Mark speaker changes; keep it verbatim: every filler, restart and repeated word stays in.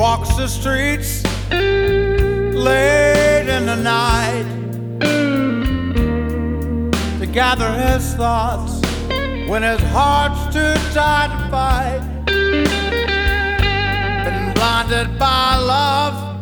Speaker 1: walks the streets late in the night to gather his thoughts when his heart's too tired to fight. Been blinded by love